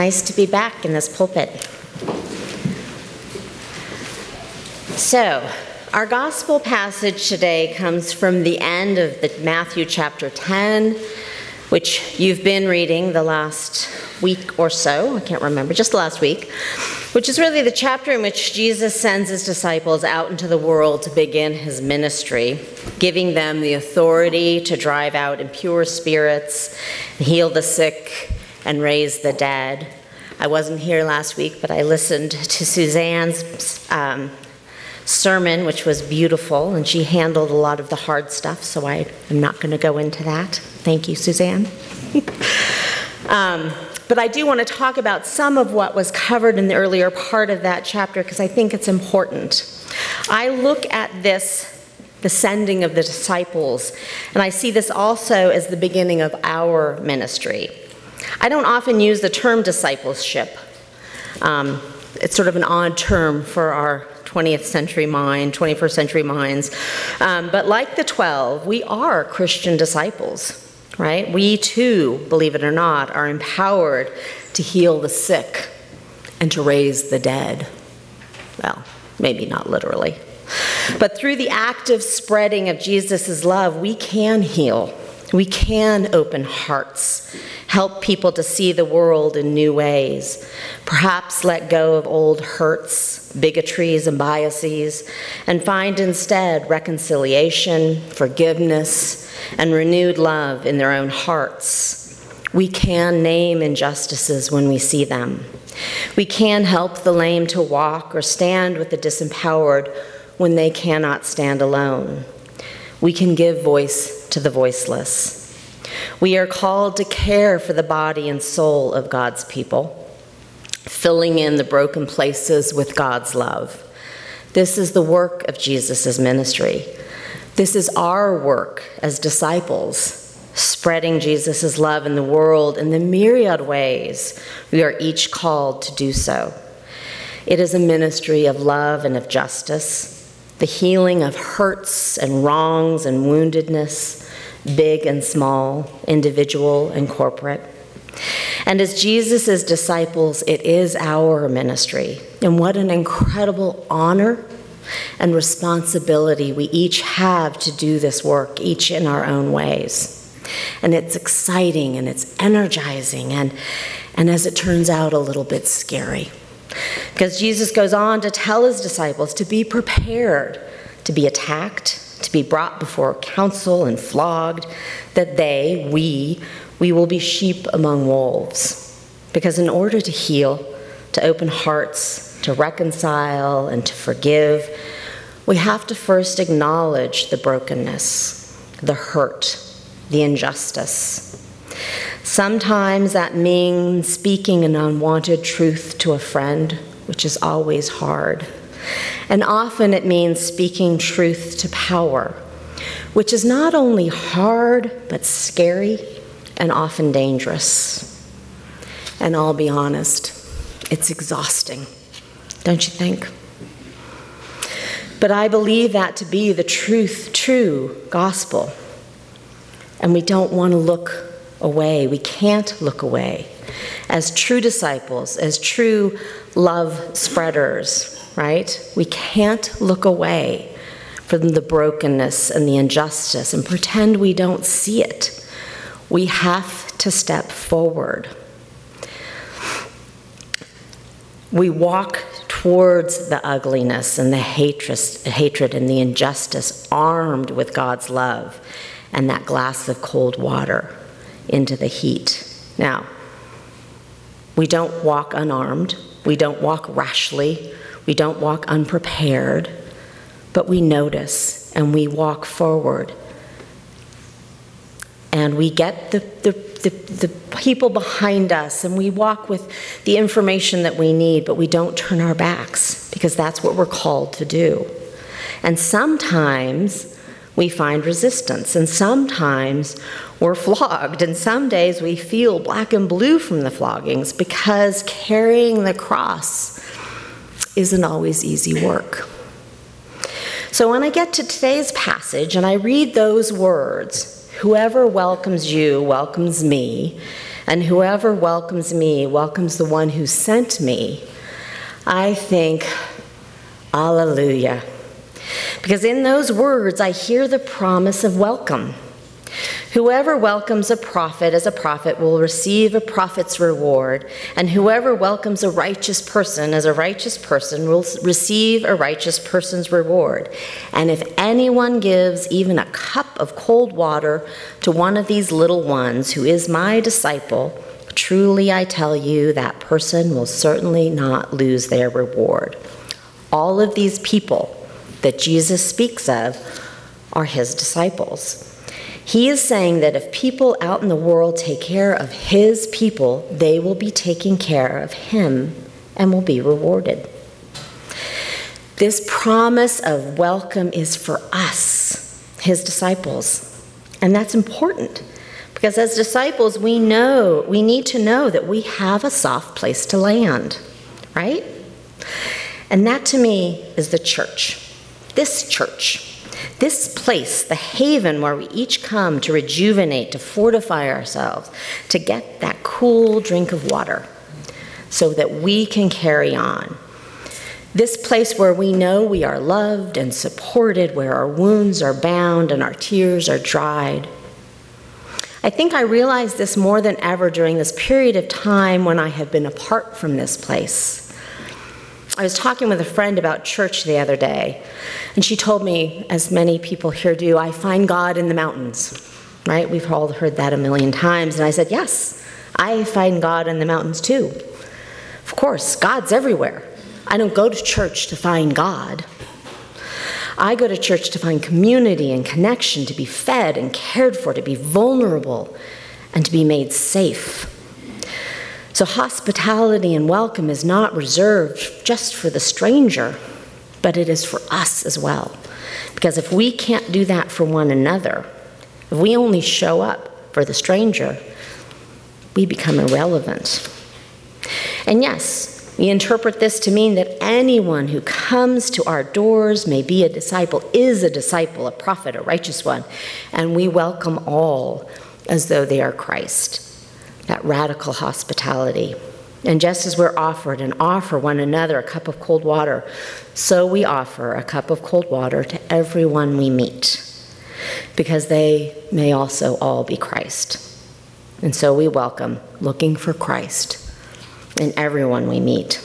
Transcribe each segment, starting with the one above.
Nice to be back in this pulpit. So, our gospel passage today comes from the end of Matthew chapter 10, which you've been reading the last week or so. I can't remember, just last week, which is really the chapter in which Jesus sends his disciples out into the world to begin his ministry, giving them the authority to drive out impure spirits, heal the sick, and raise the dead. I wasn't here last week, but I listened to Suzanne's sermon, which was beautiful, and she handled a lot of the hard stuff, so I am not going to go into that. Thank you, Suzanne. But I do want to talk about some of what was covered in the earlier part of that chapter, because I think it's important. I look at this, the sending of the disciples, and I see this also as the beginning of our ministry. I don't often use the term discipleship. It's sort of an odd term for our 20th century mind, 21st century minds. But like the 12, we are Christian disciples, right? We too, believe it or not, are empowered to heal the sick and to raise the dead. Well, maybe not literally. But through the active spreading of Jesus' love, we can heal. We can open hearts, help people to see the world in new ways, perhaps let go of old hurts, bigotries, and biases, and find instead reconciliation, forgiveness, and renewed love in their own hearts. We can name injustices when we see them. We can help the lame to walk or stand with the disempowered when they cannot stand alone. We can give voice to the voiceless. We are called to care for the body and soul of God's people, filling in the broken places with God's love. This is the work of Jesus' ministry. This is our work as disciples, spreading Jesus' love in the world in the myriad ways we are each called to do so. It is a ministry of love and of justice, the healing of hurts and wrongs and woundedness, big and small, individual and corporate. And as Jesus' disciples, it is our ministry. And what an incredible honor and responsibility we each have to do this work, each in our own ways. And it's exciting and it's energizing and as it turns out, a little bit scary. Because Jesus goes on to tell his disciples to be prepared to be attacked, to be brought before council and flogged, that we will be sheep among wolves. Because in order to heal, to open hearts, to reconcile, and to forgive, we have to first acknowledge the brokenness, the hurt, the injustice. Sometimes that means speaking an unwanted truth to a friend, which is always hard. And often it means speaking truth to power, which is not only hard, but scary and often dangerous. And I'll be honest, it's exhausting, don't you think? But I believe that to be the true gospel. And we don't want to look away. We can't look away. As true disciples, as true love spreaders, right? We can't look away from the brokenness and the injustice and pretend we don't see it. We have to step forward. We walk towards the ugliness and the hatred and the injustice armed with God's love and that glass of cold water into the heat. Now, we don't walk unarmed. We don't walk rashly. We don't walk unprepared. But we notice and we walk forward. And we get the people behind us and we walk with the information that we need, but we don't turn our backs because that's what we're called to do. And sometimes we find resistance, and sometimes we're flogged, and some days we feel black and blue from the floggings because carrying the cross isn't always easy work. So when I get to today's passage and I read those words, whoever welcomes you welcomes me, and whoever welcomes me welcomes the one who sent me, I think, Alleluia. Because in those words, I hear the promise of welcome. Whoever welcomes a prophet as a prophet will receive a prophet's reward, and whoever welcomes a righteous person as a righteous person will receive a righteous person's reward. And if anyone gives even a cup of cold water to one of these little ones who is my disciple, truly I tell you, that person will certainly not lose their reward. All of these people that Jesus speaks of are his disciples. He is saying that if people out in the world take care of his people, they will be taking care of him and will be rewarded. This promise of welcome is for us, his disciples. And that's important because as disciples, we need to know that we have a soft place to land, right? And that to me is the church. This church. This place, the haven where we each come to rejuvenate, to fortify ourselves, to get that cool drink of water so that we can carry on. This place where we know we are loved and supported, where our wounds are bound and our tears are dried. I think I realized this more than ever during this period of time when I have been apart from this place. I was talking with a friend about church the other day, and she told me, as many people here do, I find God in the mountains, right? We've all heard that a million times. And I said, yes, I find God in the mountains too. Of course, God's everywhere. I don't go to church to find God. I go to church to find community and connection, to be fed and cared for, to be vulnerable, and to be made safe. So hospitality and welcome is not reserved just for the stranger, but it is for us as well. Because if we can't do that for one another, if we only show up for the stranger, we become irrelevant. And yes, we interpret this to mean that anyone who comes to our doors may be a disciple, is a disciple, a prophet, a righteous one, and we welcome all as though they are Christ. That radical hospitality. And just as we're offered and offer one another a cup of cold water, so we offer a cup of cold water to everyone we meet, because they may also all be Christ. And so we welcome, looking for Christ in everyone we meet.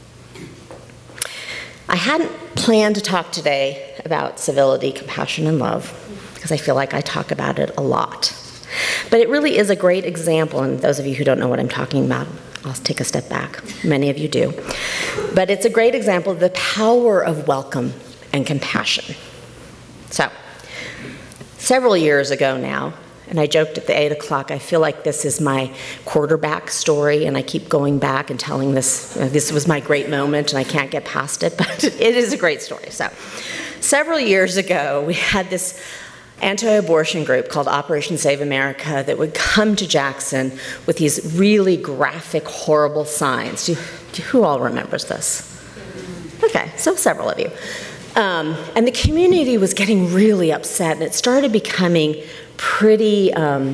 I hadn't planned to talk today about civility, compassion, and love, because I feel like I talk about it a lot. But it really is a great example, and those of you who don't know what I'm talking about, I'll take a step back. Many of you do. But it's a great example of the power of welcome and compassion. So, several years ago now, and I joked at the 8 o'clock, I feel like this is my quarterback story, and I keep going back and telling this. This was my great moment, and I can't get past it, but it is a great story. So, several years ago, we had this anti-abortion group called Operation Save America that would come to Jackson with these really graphic, horrible signs. Who all remembers this? Okay, so several of you. And the community was getting really upset, and it started becoming pretty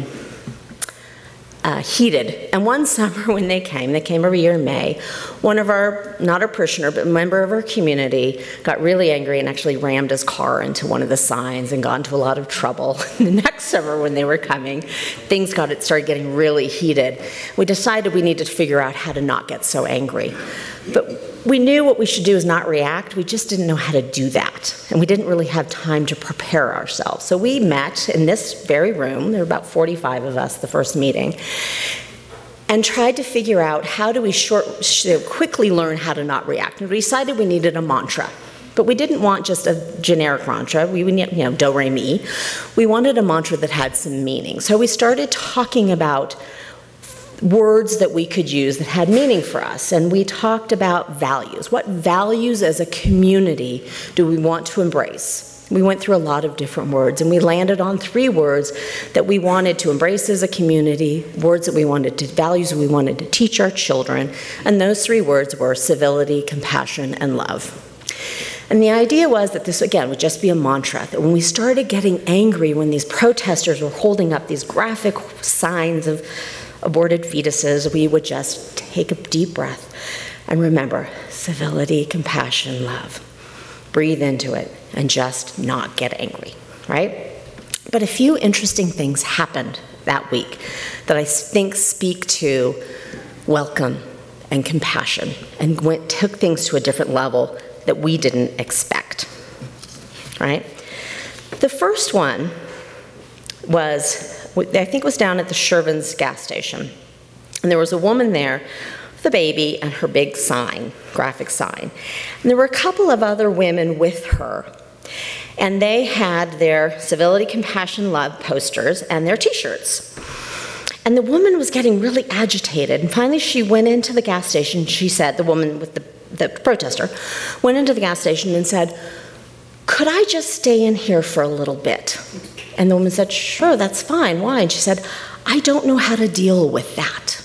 heated. And one summer when they came every year in May, one of our, not a parishioner, but a member of our community got really angry and actually rammed his car into one of the signs and got into a lot of trouble. The next summer when they were coming, things started getting really heated. We decided we needed to figure out how to not get so angry. But we knew what we should do is not react. We just didn't know how to do that. And we didn't really have time to prepare ourselves. So we met in this very room. There were about 45 of us the first meeting. And tried to figure out how do we quickly learn how to not react. And we decided we needed a mantra. But we didn't want just a generic mantra. We would, do, re, mi. We wanted a mantra that had some meaning. So we started talking about words that we could use that had meaning for us. And we talked about values. What values as a community do we want to embrace? We went through a lot of different words, and we landed on 3 words that we wanted to embrace as a community, values that we wanted to teach our children, and those 3 words were civility, compassion, and love. And the idea was that this, again, would just be a mantra, that when we started getting angry, when these protesters were holding up these graphic signs of aborted fetuses, we would just take a deep breath and remember civility, compassion, love. Breathe into it and just not get angry, right? But a few interesting things happened that week that I think speak to welcome and compassion and took things to a different level that we didn't expect, right? The first one was, I think it was down at the Shervin's gas station. And there was a woman there with a baby and her big sign, graphic sign. And there were a couple of other women with her. And they had their civility, compassion, love posters and their t-shirts. And the woman was getting really agitated. And finally she went into the gas station. She said, the woman with the protester, went into the gas station and said, "Could I just stay in here for a little bit?" And the woman said, "Sure, that's fine. Why?" And she said, "I don't know how to deal with that."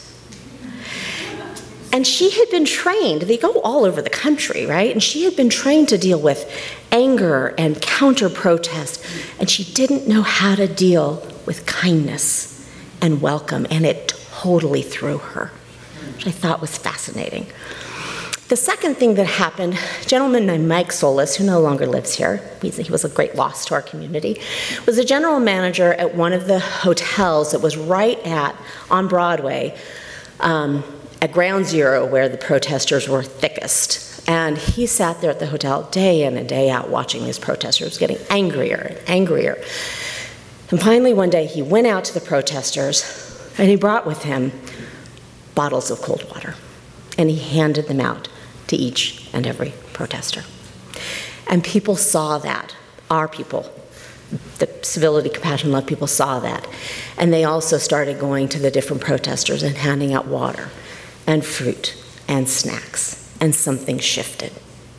And she had been trained, they go all over the country, right? And she had been trained to deal with anger and counter-protest, and she didn't know how to deal with kindness and welcome, and it totally threw her, which I thought was fascinating. The second thing that happened, a gentleman named Mike Solis, who no longer lives here, he was a great loss to our community, was the general manager at one of the hotels that was right on Broadway, at Ground Zero, where the protesters were thickest. And he sat there at the hotel day in and day out watching these protesters getting angrier and angrier. And finally one day he went out to the protesters and he brought with him bottles of cold water. And he handed them out to each and every protester. And people saw that, our people, the civility, compassion, love people saw that. And they also started going to the different protesters and handing out water and fruit and snacks. And something shifted.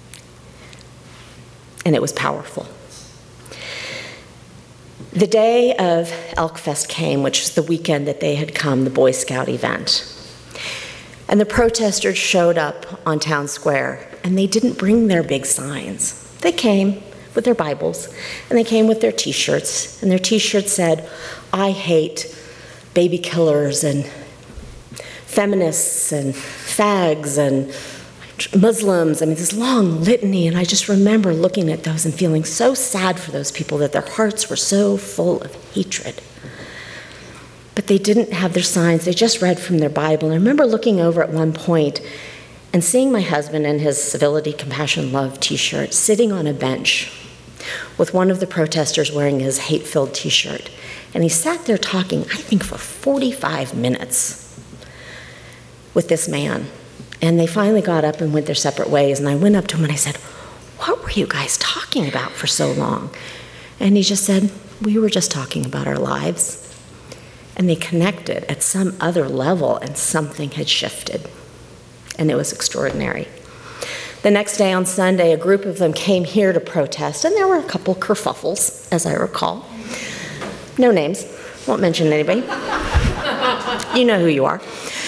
And it was powerful. The day of Elk Fest came, which was the weekend that they had come, the Boy Scout event. And the protesters showed up on Town Square, and they didn't bring their big signs. They came with their Bibles, and they came with their t-shirts, and their t-shirts said, "I hate baby killers and feminists and fags and Muslims." I mean, this long litany, and I just remember looking at those and feeling so sad for those people that their hearts were so full of hatred. But they didn't have their signs, they just read from their Bible. And I remember looking over at one point and seeing my husband in his civility, compassion, love t-shirt sitting on a bench with one of the protesters wearing his hate-filled t-shirt. And he sat there talking, I think for 45 minutes with this man. And they finally got up and went their separate ways. And I went up to him and I said, "What were you guys talking about for so long?" And he just said, "We were just talking about our lives." And they connected at some other level, and something had shifted. And it was extraordinary. The next day on Sunday, a group of them came here to protest, and there were a couple kerfuffles, as I recall. No names, won't mention anybody. You know who you are.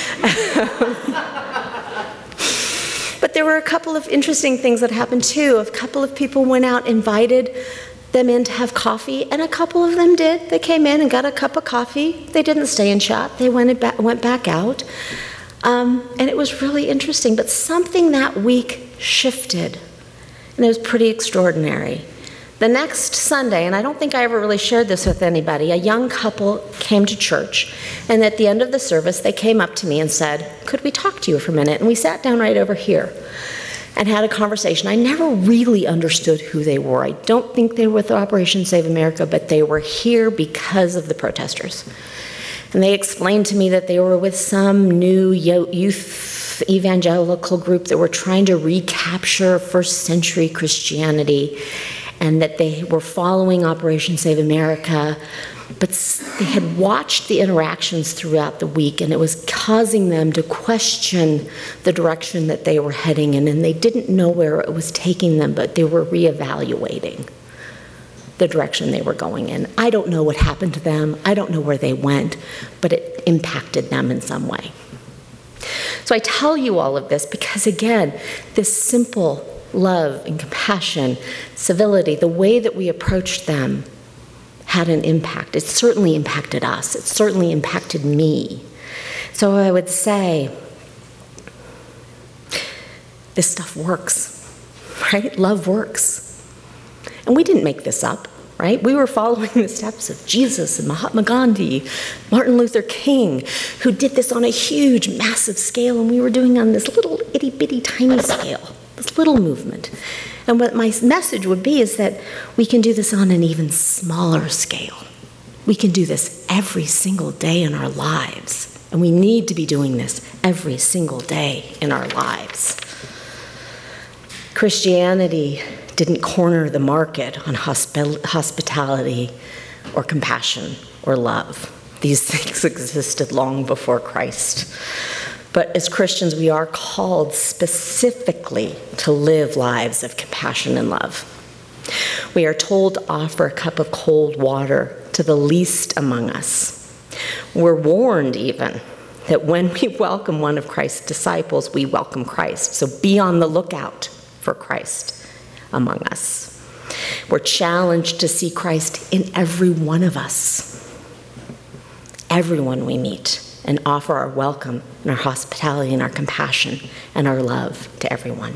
But there were a couple of interesting things that happened too. A couple of people went out, invited them in to have coffee, and a couple of them did. They came in and got a cup of coffee. They didn't stay and chat. They went back out. And it was really interesting. But something that week shifted, and it was pretty extraordinary. The next Sunday, and I don't think I ever really shared this with anybody, a young couple came to church, and at the end of the service, they came up to me and said, "Could we talk to you for a minute?" And we sat down right over here and had a conversation. I never really understood who they were. I don't think they were with Operation Save America, but they were here because of the protesters. And they explained to me that they were with some new youth evangelical group that were trying to recapture first century Christianity, and that they were following Operation Save America, but they had watched the interactions throughout the week, and it was causing them to question the direction that they were heading in, and they didn't know where it was taking them, but they were reevaluating the direction they were going in. I don't know what happened to them. I don't know where they went, but it impacted them in some way. So I tell you all of this because, again, this simple love and compassion, civility, the way that we approached them had an impact. It certainly impacted us. It certainly impacted me. So I would say, this stuff works, right? Love works. And we didn't make this up, right? We were following the steps of Jesus and Mahatma Gandhi, Martin Luther King, who did this on a huge, massive scale, and we were doing on this little itty-bitty tiny scale, this little movement. And what my message would be is that we can do this on an even smaller scale. We can do this every single day in our lives. And we need to be doing this every single day in our lives. Christianity didn't corner the market on hospitality or compassion or love. These things existed long before Christ. But as Christians, we are called specifically to live lives of compassion and love. We are told to offer a cup of cold water to the least among us. We're warned even that when we welcome one of Christ's disciples, we welcome Christ. So be on the lookout for Christ among us. We're challenged to see Christ in every one of us, everyone we meet, and offer our welcome and our hospitality and our compassion and our love to everyone.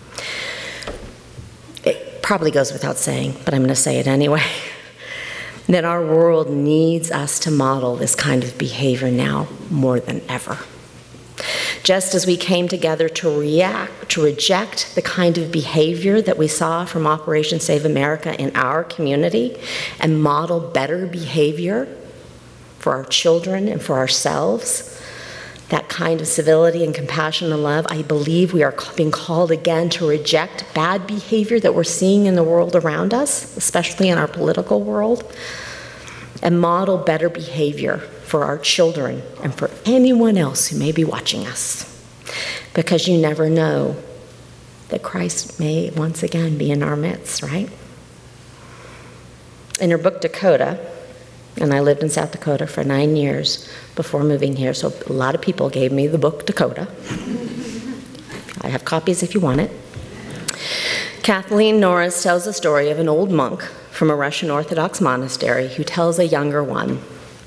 It probably goes without saying, but I'm going to say it anyway, that our world needs us to model this kind of behavior now more than ever. Just as we came together to reject the kind of behavior that we saw from Operation Save America in our community and model better behavior for our children and for ourselves, that kind of civility and compassion and love, I believe we are being called again to reject bad behavior that we're seeing in the world around us, especially in our political world, and model better behavior for our children and for anyone else who may be watching us. Because you never know that Christ may once again be in our midst, right? In her book, Dakota, and I lived in South Dakota for 9 years before moving here, so a lot of people gave me the book, Dakota. I have copies if you want it. Kathleen Norris tells the story of an old monk from a Russian Orthodox monastery who tells a younger one,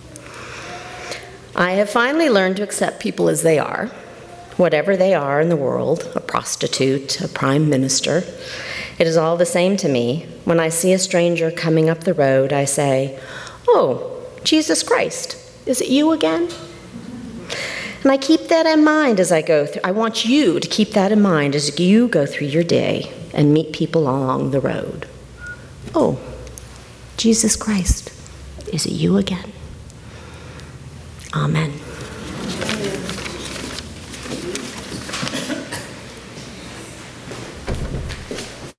I have finally learned to accept people as they are, whatever they are in the world, a prostitute, a prime minister. It is all the same to me. When I see a stranger coming up the road, I say, oh, Jesus Christ, is it you again? And I keep that in mind as I go through. I want you to keep that in mind as you go through your day and meet people along the road. Oh, Jesus Christ, is it you again? Amen.